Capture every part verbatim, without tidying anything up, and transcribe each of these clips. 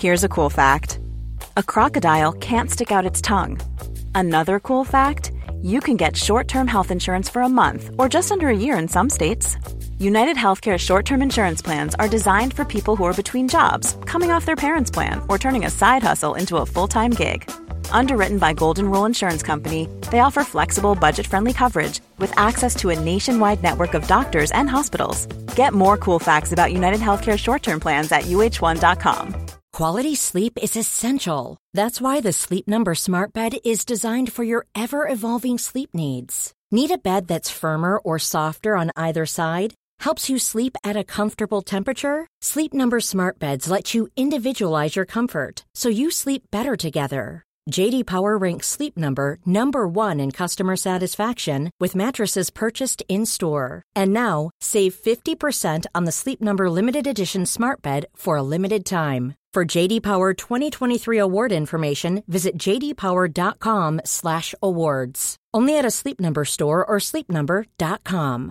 Here's a cool fact. A crocodile can't stick out its tongue. Another cool fact, you can get short-term health insurance for a month or just under a year in some states. United Healthcare short-term insurance plans are designed for people who are between jobs, coming off their parents' plan, or turning a side hustle into a full-time gig. Underwritten by Golden Rule Insurance Company, they offer flexible, budget-friendly coverage with access to a nationwide network of doctors and hospitals. Get more cool facts about United Healthcare short-term plans at U H one dot com. Quality sleep is essential. That's why the Sleep Number Smart Bed is designed for your ever-evolving sleep needs. Need a bed that's firmer or softer on either side? Helps you sleep at a comfortable temperature? Sleep Number Smart Beds let you individualize your comfort, so you sleep better together. J D Power ranks Sleep Number number one in customer satisfaction with mattresses purchased in-store. And now, save fifty percent on the Sleep Number Limited Edition Smart Bed for a limited time. For J D Power twenty twenty-three award information, visit j d power dot com slash awards. Only at a Sleep Number store or sleep number dot com.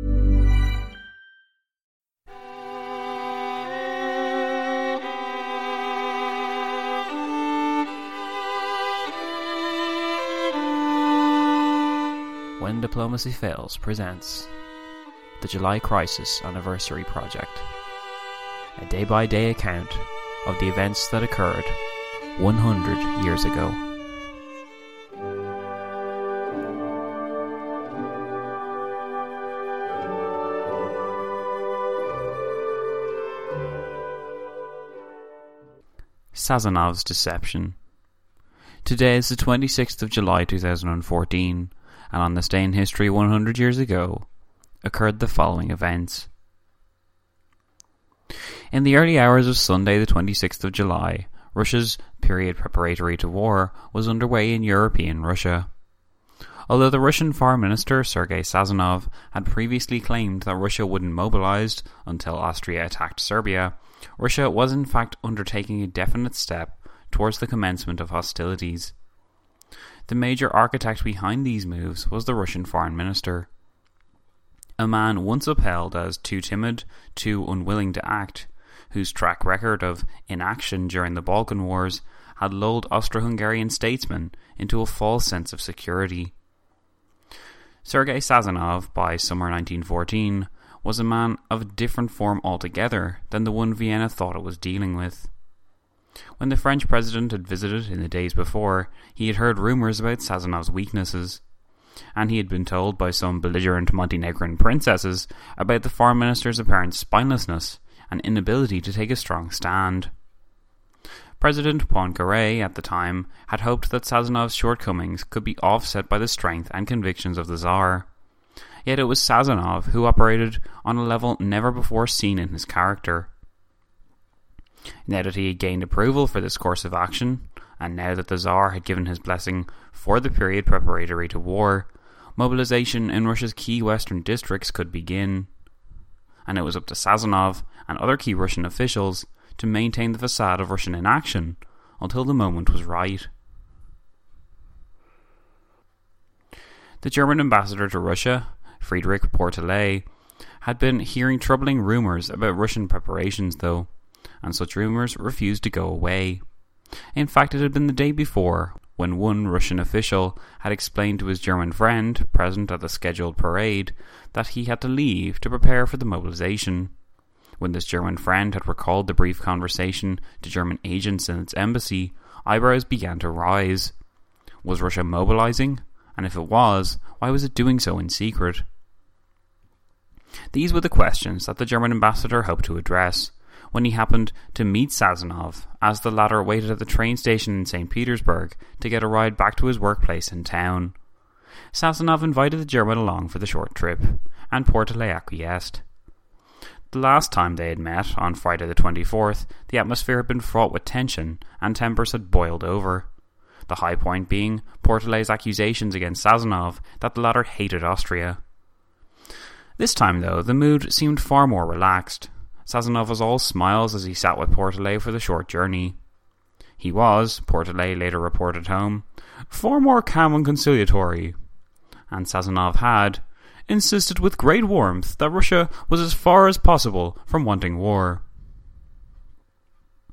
When Diplomacy Fails presents the July Crisis Anniversary Project, a day-by-day account of the events that occurred one hundred years ago. Sazonov's Deception. Today is the twenty-sixth of July two thousand fourteen, and on this day in history one hundred years ago, occurred the following events. In the early hours of Sunday the twenty-sixth of July, Russia's period preparatory to war was underway in European Russia. Although the Russian Foreign Minister Sergei Sazonov had previously claimed that Russia wouldn't mobilize until Austria attacked Serbia, Russia was in fact undertaking a definite step towards the commencement of hostilities. The major architect behind these moves was the Russian Foreign Minister, a man once upheld as too timid, too unwilling to act, whose track record of inaction during the Balkan Wars had lulled Austro-Hungarian statesmen into a false sense of security. Sergei Sazonov, by summer nineteen fourteen, was a man of a different form altogether than the one Vienna thought it was dealing with. When the French president had visited in the days before, he had heard rumours about Sazonov's weaknesses, and he had been told by some belligerent Montenegrin princesses about the foreign minister's apparent spinelessness and inability to take a strong stand. President Poincaré at the time had hoped that Sazonov's shortcomings could be offset by the strength and convictions of the Tsar. Yet it was Sazonov who operated on a level never before seen in his character. Now that he had gained approval for this course of action, and now that the Tsar had given his blessing for the period preparatory to war, mobilization in Russia's key western districts could begin. And it was up to Sazonov and other key Russian officials to maintain the facade of Russian inaction until the moment was right. The German ambassador to Russia, Friedrich Portelet, had been hearing troubling rumours about Russian preparations though, and such rumours refused to go away. In fact, it had been the day before when one Russian official had explained to his German friend, present at the scheduled parade, that he had to leave to prepare for the mobilization. When this German friend had recalled the brief conversation to German agents in its embassy, eyebrows began to rise. Was Russia mobilizing? And if it was, why was it doing so in secret? These were the questions that the German ambassador hoped to address when he happened to meet Sazonov as the latter waited at the train station in Saint Petersburg to get a ride back to his workplace in town. Sazonov invited the German along for the short trip, and Portelet acquiesced. The last time they had met, on Friday the twenty-fourth, the atmosphere had been fraught with tension, and tempers had boiled over. The high point being Portelet's accusations against Sazonov that the latter hated Austria. This time, though, the mood seemed far more relaxed. Sazonov was all smiles as he sat with Portelet for the short journey. He was, Portelet later reported home, far more calm and conciliatory. And Sazonov had insisted with great warmth that Russia was as far as possible from wanting war.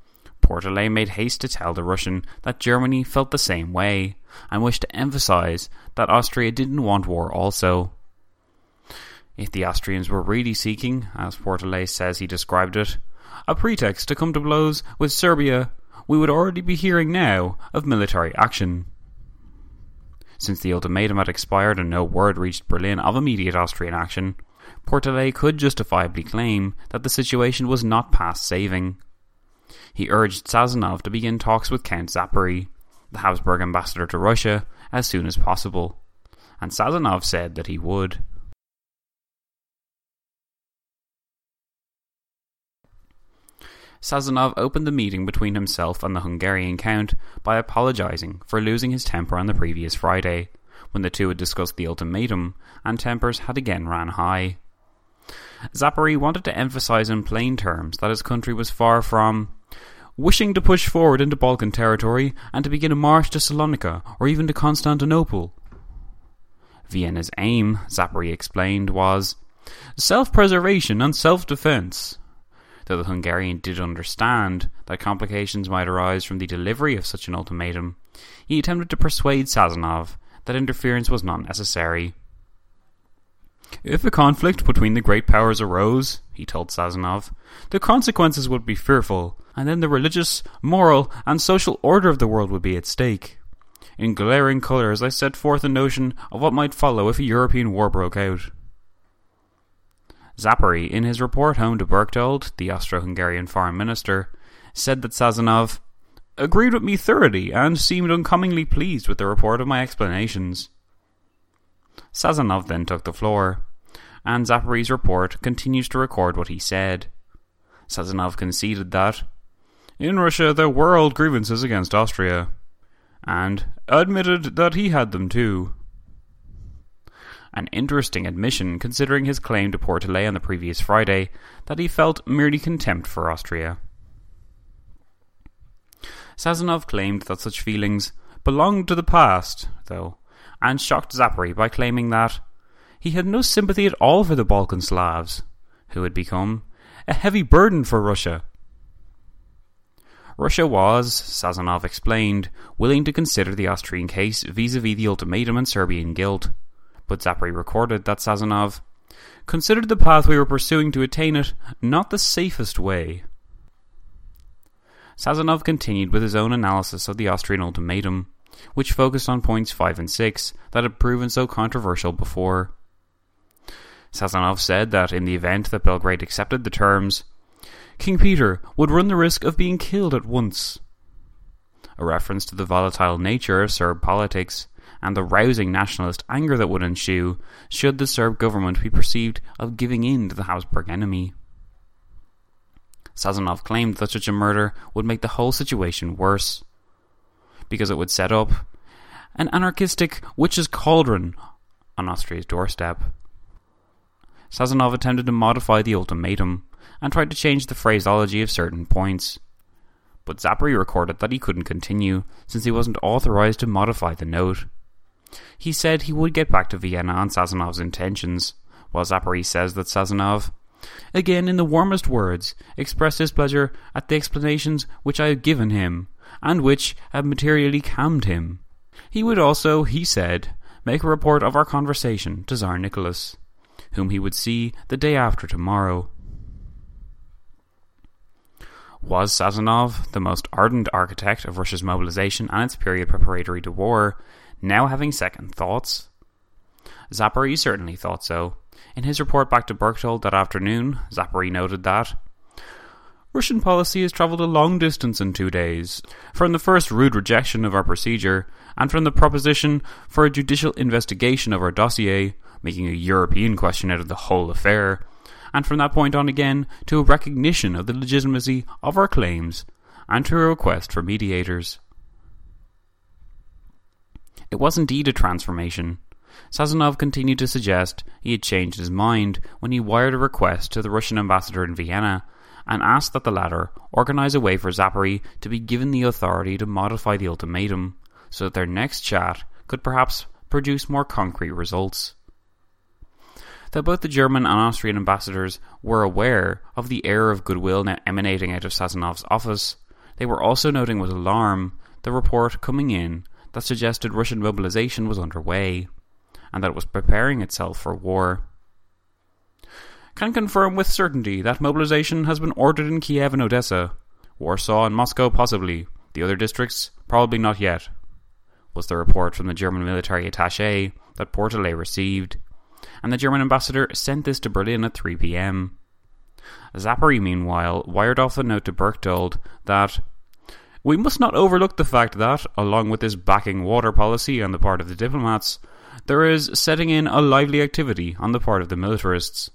Portelet made haste to tell the Russian that Germany felt the same way, and wished to emphasise that Austria didn't want war also. If the Austrians were really seeking, as Portelet says he described it, a pretext to come to blows with Serbia, we would already be hearing now of military action. Since the ultimatum had expired and no word reached Berlin of immediate Austrian action, Portelet could justifiably claim that the situation was not past saving. He urged Sazonov to begin talks with Count Zapori, the Habsburg ambassador to Russia, as soon as possible, and Sazonov said that he would. Sazonov opened the meeting between himself and the Hungarian Count by apologising for losing his temper on the previous Friday, when the two had discussed the ultimatum, and tempers had again ran high. Zapori wanted to emphasise in plain terms that his country was far from wishing to push forward into Balkan territory and to begin a march to Salonika or even to Constantinople. Vienna's aim, Zapori explained, was self-preservation and self-defence. Though the Hungarian did understand that complications might arise from the delivery of such an ultimatum, he attempted to persuade Sazonov that interference was not necessary. If a conflict between the great powers arose, he told Sazonov, the consequences would be fearful, and then the religious, moral, and social order of the world would be at stake. In glaring colours I set forth a notion of what might follow if a European war broke out. Zapori, in his report home to Berchtold, the Austro-Hungarian foreign minister, said that Sazonov agreed with me thoroughly and seemed uncommonly pleased with the report of my explanations. Sazonov then took the floor, and Zapori's report continues to record what he said. Sazonov conceded that, in Russia there were old grievances against Austria, and admitted that he had them too. An interesting admission considering his claim to Portelet on the previous Friday that he felt merely contempt for Austria. Sazonov claimed that such feelings belonged to the past, though, and shocked Zapori by claiming that he had no sympathy at all for the Balkan Slavs, who had become a heavy burden for Russia. Russia was, Sazonov explained, willing to consider the Austrian case vis-à-vis the ultimatum and Serbian guilt, but Zapori recorded that Sazonov considered the path we were pursuing to attain it not the safest way. Sazonov continued with his own analysis of the Austrian ultimatum, which focused on points five and six that had proven so controversial before. Sazonov said that in the event that Belgrade accepted the terms, King Peter would run the risk of being killed at once. A reference to the volatile nature of Serb politics and the rousing nationalist anger that would ensue should the Serb government be perceived of giving in to the Habsburg enemy. Sazonov claimed that such a murder would make the whole situation worse, because it would set up an anarchistic witch's cauldron on Austria's doorstep. Sazonov attempted to modify the ultimatum and tried to change the phraseology of certain points, but Zapori recorded that he couldn't continue since he wasn't authorized to modify the note. He said he would get back to Vienna on Sazonov's intentions, while Zapori says that Sazonov, again in the warmest words, expressed his pleasure at the explanations which I had given him, and which had materially calmed him. He would also, he said, make a report of our conversation to Tsar Nicholas, whom he would see the day after tomorrow. Was Sazonov, the most ardent architect of Russia's mobilization and its period preparatory to war, now having second thoughts? Zapori certainly thought so. In his report back to Berchtold that afternoon, Zapori noted that Russian policy has travelled a long distance in two days, from the first rude rejection of our procedure, and from the proposition for a judicial investigation of our dossier, making a European question out of the whole affair, and from that point on again to a recognition of the legitimacy of our claims, and to a request for mediators. It was indeed a transformation. Sazonov continued to suggest he had changed his mind when he wired a request to the Russian ambassador in Vienna and asked that the latter organise a way for Zapori to be given the authority to modify the ultimatum so that their next chat could perhaps produce more concrete results. Though both the German and Austrian ambassadors were aware of the air of goodwill now emanating out of Sazonov's office, They were also noting with alarm the report coming in that suggested Russian mobilization was underway, and that it was preparing itself for war. Can confirm with certainty that mobilization has been ordered in Kiev and Odessa, Warsaw and Moscow possibly, the other districts probably not yet, was the report from the German military attaché that Portelet received, and the German ambassador sent this to Berlin at three p.m. Zapari, meanwhile, wired off a note to Berchtold that "We must not overlook the fact that, along with this backing water policy on the part of the diplomats, there is setting in a lively activity on the part of the militarists."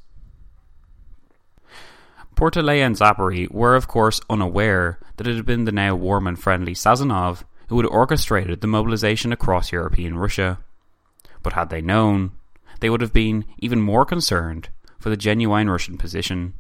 Portelet and Zapari were of course unaware that it had been the now warm and friendly Sazonov who had orchestrated the mobilization across European Russia. But had they known, they would have been even more concerned for the genuine Russian position.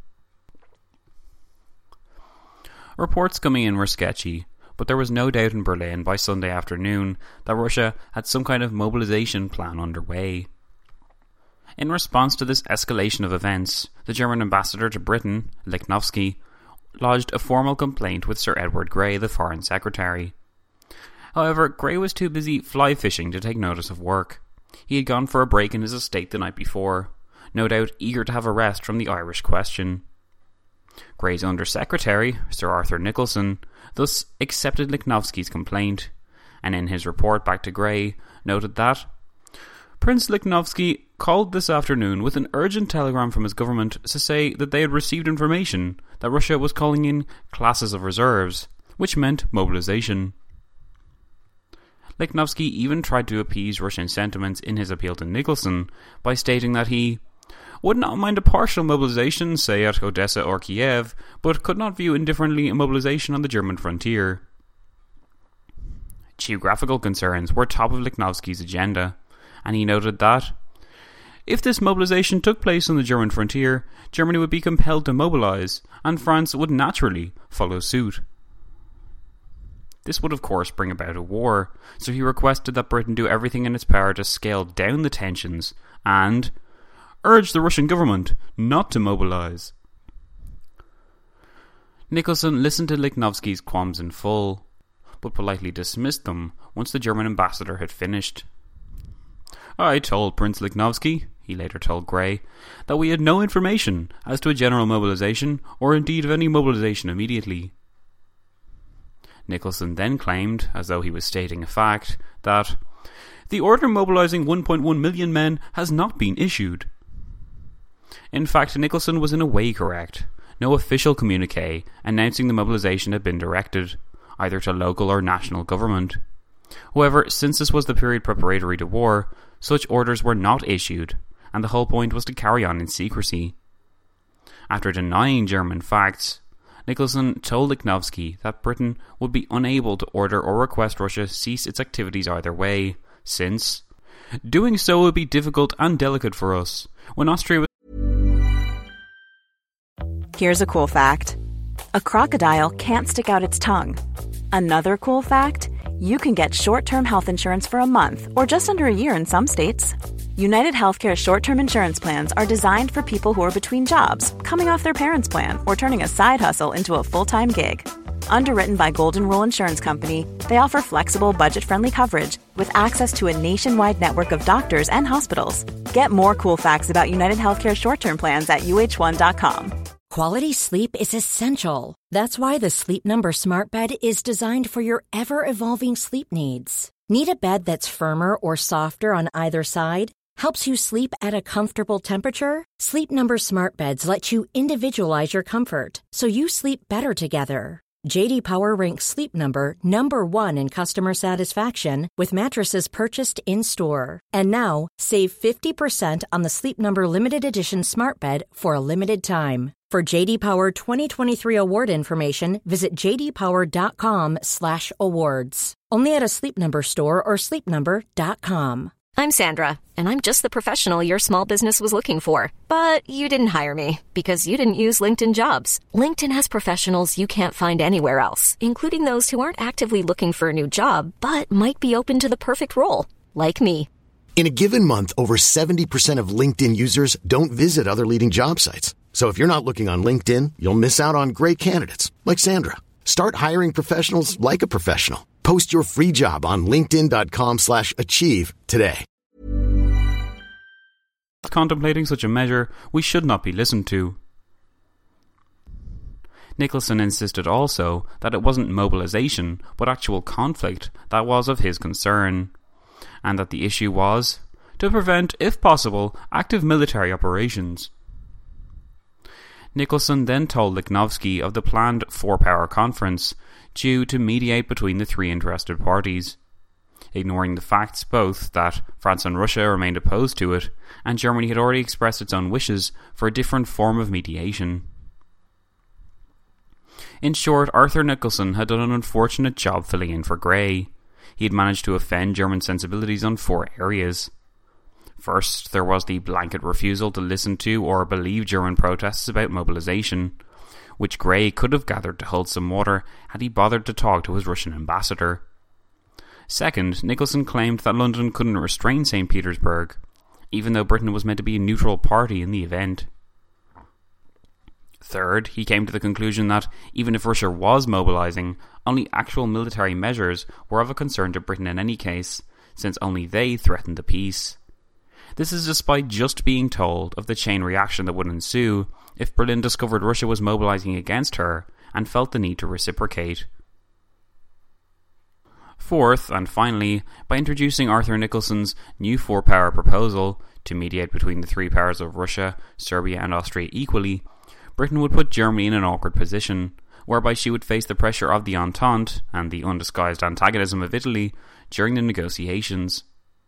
Reports coming in were sketchy, but there was no doubt in Berlin by Sunday afternoon that Russia had some kind of mobilization plan underway. In response to this escalation of events, the German ambassador to Britain, Lichnowsky, lodged a formal complaint with Sir Edward Grey, the Foreign Secretary. However, Grey was too busy fly fishing to take notice of work. He had gone for a break in his estate the night before, no doubt eager to have a rest from the Irish question. Grey's Under-Secretary, Sir Arthur Nicholson, thus accepted Lichnowsky's complaint, and in his report back to Grey, noted that Prince Lichnowsky called this afternoon with an urgent telegram from his government to say that they had received information that Russia was calling in classes of reserves, which meant mobilization. Lichnowsky even tried to appease Russian sentiments in his appeal to Nicholson by stating that he would not mind a partial mobilization, say at Odessa or Kiev, but could not view indifferently a mobilization on the German frontier. Geographical concerns were top of Lichnowsky's agenda, and he noted that if this mobilization took place on the German frontier, Germany would be compelled to mobilize, and France would naturally follow suit. This would of course bring about a war, so he requested that Britain do everything in its power to scale down the tensions and urge the Russian government not to mobilize. Nicholson listened to Lichnowsky's qualms in full, but politely dismissed them once the German ambassador had finished. "I told Prince Lichnowsky," he later told Grey, "that we had no information as to a general mobilization, or indeed of any mobilization immediately." Nicholson then claimed, as though he was stating a fact, that the order mobilizing one point one million men has not been issued. In fact, Nicholson was in a way correct. No official communique announcing the mobilization had been directed, either to local or national government. However, since this was the period preparatory to war, such orders were not issued, and the whole point was to carry on in secrecy. After denying German facts, Nicholson told Lichnowsky that Britain would be unable to order or request Russia cease its activities either way, since doing so would be difficult and delicate for us. When Austria was Here's a cool fact. A crocodile can't stick out its tongue. Another cool fact, you can get short-term health insurance for a month or just under a year in some states. United Healthcare short-term insurance plans are designed for people who are between jobs, coming off their parents' plan, or turning a side hustle into a full-time gig. Underwritten by Golden Rule Insurance Company, they offer flexible, budget-friendly coverage with access to a nationwide network of doctors and hospitals. Get more cool facts about United Healthcare short-term plans at U H one dot com. Quality sleep is essential. That's why the Sleep Number Smart Bed is designed for your ever-evolving sleep needs. Need a bed that's firmer or softer on either side? Helps you sleep at a comfortable temperature? Sleep Number Smart Beds let you individualize your comfort, so you sleep better together. J D Power ranks Sleep Number number one in customer satisfaction with mattresses purchased in-store. And now, save fifty percent on the Sleep Number Limited Edition Smart Bed for a limited time. For J D Power twenty twenty-three award information, visit j d power dot com slash awards. Only at a Sleep Number store or sleep number dot com. I'm Sandra, and I'm just the professional your small business was looking for. But you didn't hire me because you didn't use LinkedIn Jobs. LinkedIn has professionals you can't find anywhere else, including those who aren't actively looking for a new job, but might be open to the perfect role, like me. In a given month, over seventy percent of LinkedIn users don't visit other leading job sites. So if you're not looking on LinkedIn, you'll miss out on great candidates, like Sandra. Start hiring professionals like a professional. Post your free job on linkedin.com slash achieve today. Contemplating such a measure, we should not be listened to. Nicholson insisted also that it wasn't mobilisation, but actual conflict that was of his concern, and that the issue was to prevent, if possible, active military operations. Nicholson then told Lichnowsky of the planned four-power conference, due to mediate between the three interested parties, ignoring the facts both that France and Russia remained opposed to it, and Germany had already expressed its own wishes for a different form of mediation. In short, Arthur Nicholson had done an unfortunate job filling in for Grey. He had managed to offend German sensibilities on four areas. First, there was the blanket refusal to listen to or believe German protests about mobilisation, which Grey could have gathered to hold some water had he bothered to talk to his Russian ambassador. Second, Nicholson claimed that London couldn't restrain Saint Petersburg, even though Britain was meant to be a neutral party in the event. Third, he came to the conclusion that, even if Russia was mobilising, only actual military measures were of a concern to Britain in any case, since only they threatened the peace. This is despite just being told of the chain reaction that would ensue if Berlin discovered Russia was mobilising against her and felt the need to reciprocate. Fourth, and finally, by introducing Arthur Nicholson's new four-power proposal to mediate between the three powers of Russia, Serbia and Austria equally, Britain would put Germany in an awkward position, whereby she would face the pressure of the Entente and the undisguised antagonism of Italy during the negotiations.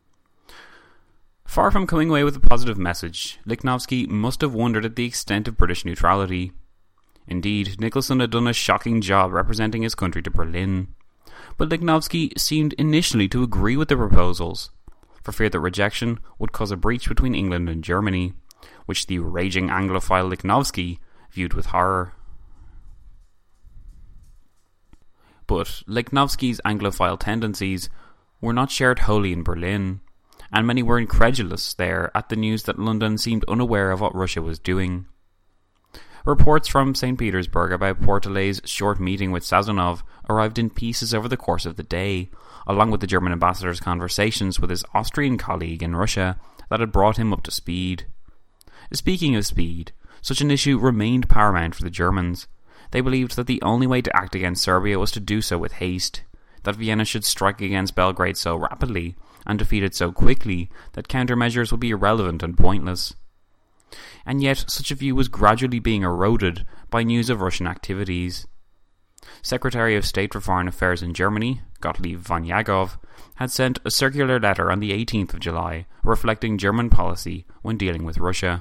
Far from coming away with a positive message, Lichnowsky must have wondered at the extent of British neutrality. Indeed, Nicholson had done a shocking job representing his country to Berlin, but Lichnowsky seemed initially to agree with the proposals, for fear that rejection would cause a breach between England and Germany, which the raging Anglophile Lichnowsky viewed with horror. But Lichnowsky's Anglophile tendencies were not shared wholly in Berlin, and many were incredulous there at the news that London seemed unaware of what Russia was doing. Reports from Saint Petersburg about Portelet's short meeting with Sazonov arrived in pieces over the course of the day, along with the German ambassador's conversations with his Austrian colleague in Russia that had brought him up to speed. Speaking of speed, such an issue remained paramount for the Germans. They believed that the only way to act against Serbia was to do so with haste, that Vienna should strike against Belgrade so rapidly and defeat it so quickly that countermeasures would be irrelevant and pointless. And yet such a view was gradually being eroded by news of Russian activities. Secretary of State for Foreign Affairs in Germany, Gottlieb von Jagov, had sent a circular letter on the eighteenth of July reflecting German policy when dealing with Russia.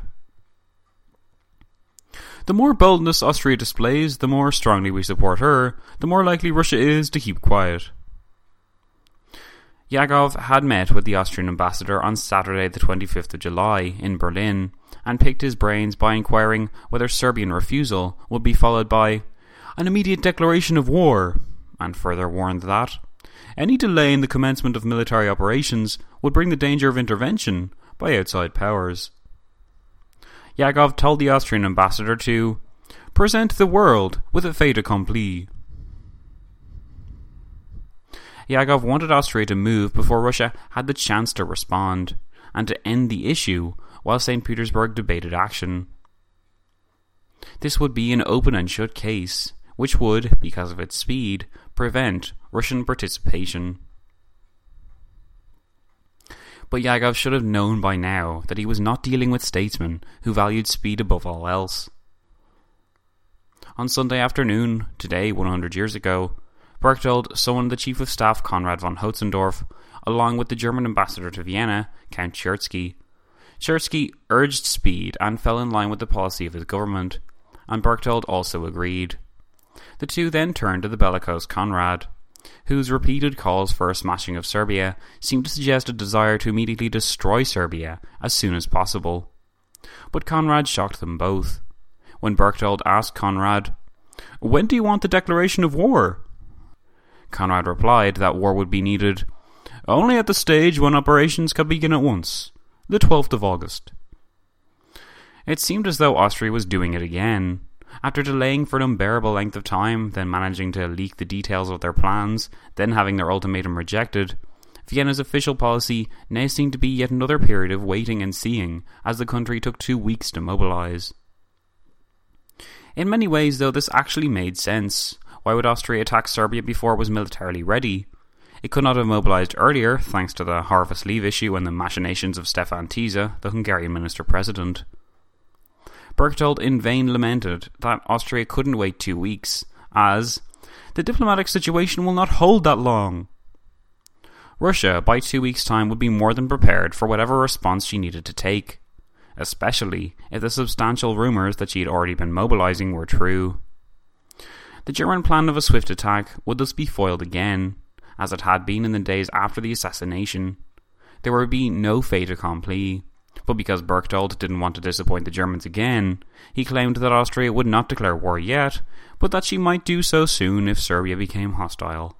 The more boldness Austria displays, the more strongly we support her, the more likely Russia is to keep quiet. Jagov had met with the Austrian ambassador on Saturday the twenty-fifth of July in Berlin and picked his brains by inquiring whether Serbian refusal would be followed by an immediate declaration of war, and further warned that any delay in the commencement of military operations would bring the danger of intervention by outside powers. Jagov told the Austrian ambassador to present the world with a fait accompli. Jagov wanted Austria to move before Russia had the chance to respond, and to end the issue while Saint Petersburg debated action. This would be an open and shut case, which would, because of its speed, prevent Russian participation. But Jagov should have known by now that he was not dealing with statesmen who valued speed above all else. On Sunday afternoon, today one hundred years ago, Berchtold summoned the Chief of Staff Konrad von Hotzendorf, along with the German ambassador to Vienna, Count Chertsky. Chertsky urged speed and fell in line with the policy of his government, and Berchtold also agreed. The two then turned to the bellicose Konrad, whose repeated calls for a smashing of Serbia seemed to suggest a desire to immediately destroy Serbia as soon as possible. But Konrad shocked them both. When Berchtold asked Konrad, "When do you want the declaration of war?" Konrad replied that war would be needed only at the stage when operations could begin at once, the twelfth of August. It seemed as though Austria was doing it again, After delaying for an unbearable length of time, then managing to leak the details of their plans, then having their ultimatum rejected, Vienna's official policy now seemed to be yet another period of waiting and seeing, as the country took two weeks to mobilise. In many ways, though, this actually made sense. Why would Austria attack Serbia before it was militarily ready? It could not have mobilised earlier, thanks to the Harvest Leave issue and the machinations of Stefan Tisza, the Hungarian minister-president. Berchtold in vain lamented that Austria couldn't wait two weeks, as the diplomatic situation will not hold that long. Russia, by two weeks' time, would be more than prepared for whatever response she needed to take, especially if the substantial rumours that she had already been mobilising were true. The German plan of a swift attack would thus be foiled again, as it had been in the days after the assassination. There would be no fait accompli, but because Berchtold didn't want to disappoint the Germans again, he claimed that Austria would not declare war yet, but that she might do so soon if Serbia became hostile.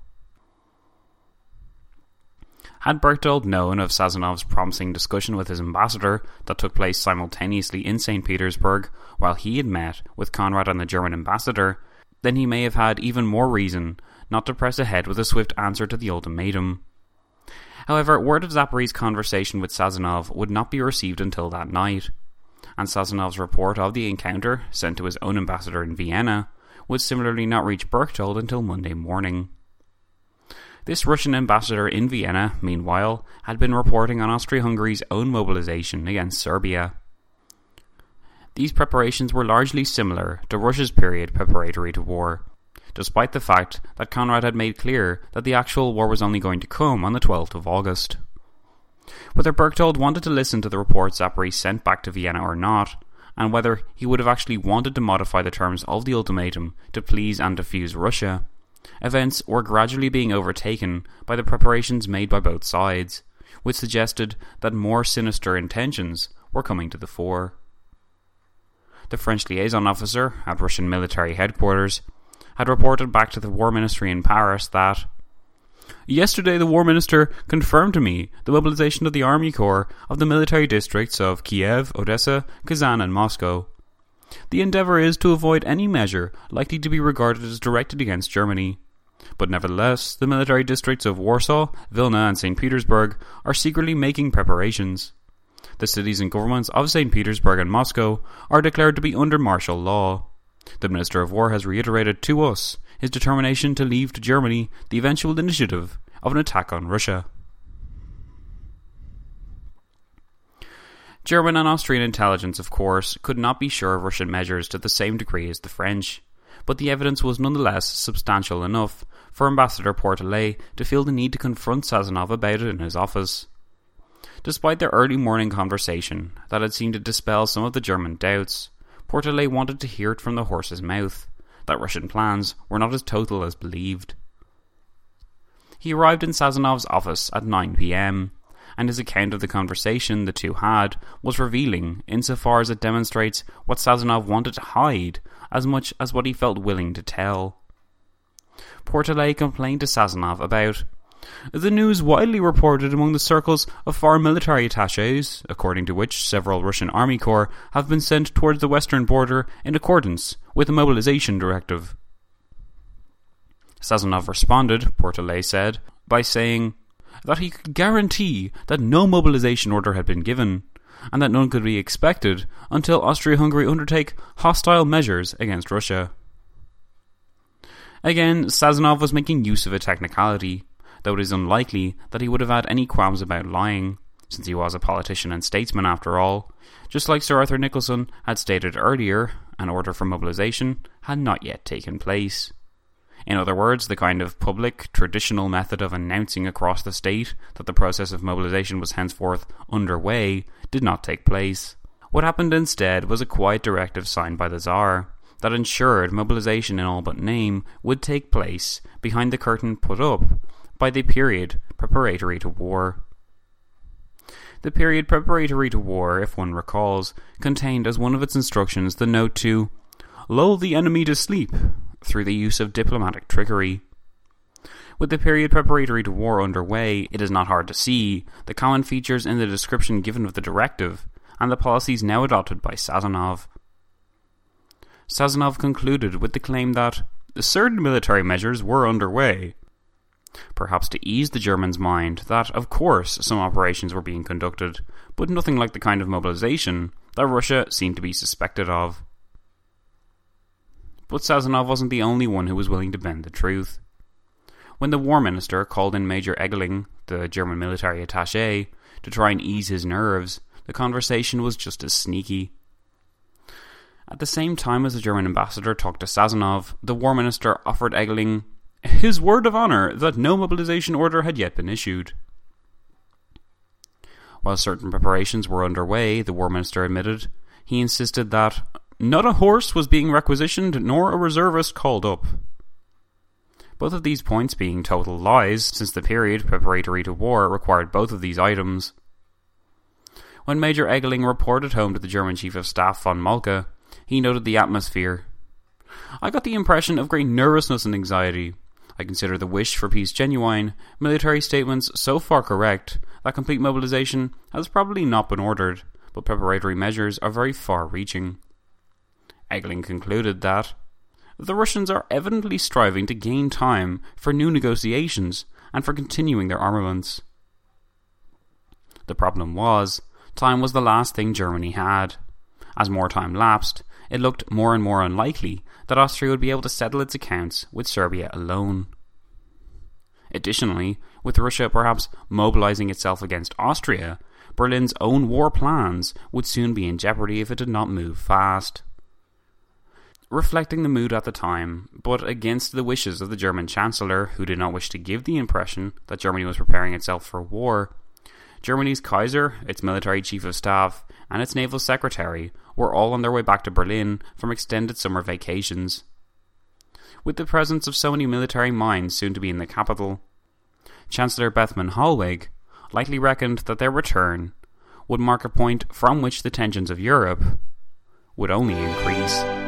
Had Berchtold known of Sazonov's promising discussion with his ambassador that took place simultaneously in Saint Petersburg while he had met with Conrad and the German ambassador, then he may have had even more reason not to press ahead with a swift answer to the ultimatum. However, word of Zapori's conversation with Sazonov would not be received until that night, and Sazonov's report of the encounter, sent to his own ambassador in Vienna, would similarly not reach Berchtold until Monday morning. This Russian ambassador in Vienna, meanwhile, had been reporting on Austria-Hungary's own mobilization against Serbia. These preparations were largely similar to Russia's period preparatory to war, despite the fact that Conrad had made clear that the actual war was only going to come on the twelfth of August. Whether Berchtold wanted to listen to the reports Zapori sent back to Vienna or not, and whether he would have actually wanted to modify the terms of the ultimatum to please and defuse Russia, events were gradually being overtaken by the preparations made by both sides, which suggested that more sinister intentions were coming to the fore. The French liaison officer at Russian military headquarters had reported back to the War Ministry in Paris that yesterday the War Minister confirmed to me the mobilization of the Army Corps of the military districts of Kiev, Odessa, Kazan and Moscow. The endeavour is to avoid any measure likely to be regarded as directed against Germany. But nevertheless, the military districts of Warsaw, Vilna and Saint Petersburg are secretly making preparations. The cities and governments of Saint Petersburg and Moscow are declared to be under martial law. The Minister of War has reiterated to us his determination to leave to Germany the eventual initiative of an attack on Russia. German and Austrian intelligence, of course, could not be sure of Russian measures to the same degree as the French, but the evidence was nonetheless substantial enough for Ambassador Portelet to feel the need to confront Sazonov about it in his office. Despite their early morning conversation that had seemed to dispel some of the German doubts, Portelet wanted to hear it from the horse's mouth that Russian plans were not as total as believed. He arrived in Sazonov's office at nine p.m, and his account of the conversation the two had was revealing insofar as it demonstrates what Sazonov wanted to hide as much as what he felt willing to tell. Portelet complained to Sazonov about the news widely reported among the circles of foreign military attachés, according to which several Russian army corps have been sent towards the western border in accordance with the mobilization directive. Sazonov responded, Portelet said, by saying that he could guarantee that no mobilization order had been given, and that none could be expected until Austria-Hungary undertake hostile measures against Russia. Again, Sazonov was making use of a technicality, though it is unlikely that he would have had any qualms about lying, since he was a politician and statesman after all. Just like Sir Arthur Nicholson had stated earlier, an order for mobilization had not yet taken place. In other words, the kind of public, traditional method of announcing across the state that the process of mobilization was henceforth underway did not take place. What happened instead was a quiet directive signed by the Tsar that ensured mobilization in all but name would take place behind the curtain put up by the period preparatory to war. The period preparatory to war, if one recalls, contained as one of its instructions the note to lull the enemy to sleep through the use of diplomatic trickery. With the period preparatory to war underway, it is not hard to see the common features in the description given of the directive and the policies now adopted by Sazonov. Sazonov concluded with the claim that certain military measures were underway, perhaps to ease the Germans' mind that, of course, some operations were being conducted, but nothing like the kind of mobilization that Russia seemed to be suspected of. But Sazonov wasn't the only one who was willing to bend the truth. When the War Minister called in Major Egeling, the German military attaché, to try and ease his nerves, the conversation was just as sneaky. At the same time as the German ambassador talked to Sazonov, the War Minister offered Egeling his word of honour that no mobilization order had yet been issued. While certain preparations were underway, the War Minister admitted, he insisted that not a horse was being requisitioned nor a reservist called up. Both of these points being total lies, since the period preparatory to war required both of these items. When Major Egeling reported home to the German Chief of Staff von Moltke, he noted the atmosphere. I got the impression of great nervousness and anxiety. I consider the wish for peace genuine, military statements so far correct that complete mobilization has probably not been ordered, but preparatory measures are very far-reaching. Egeling concluded that the Russians are evidently striving to gain time for new negotiations and for continuing their armaments. The problem was, time was the last thing Germany had. As more time lapsed, it looked more and more unlikely that Austria would be able to settle its accounts with Serbia alone. Additionally, with Russia perhaps mobilizing itself against Austria, Berlin's own war plans would soon be in jeopardy if it did not move fast. Reflecting the mood at the time, but against the wishes of the German Chancellor, who did not wish to give the impression that Germany was preparing itself for war, Germany's Kaiser, its military chief of staff, and its naval secretary were all on their way back to Berlin from extended summer vacations. With the presence of so many military minds soon to be in the capital, Chancellor Bethmann Hollweg likely reckoned that their return would mark a point from which the tensions of Europe would only increase.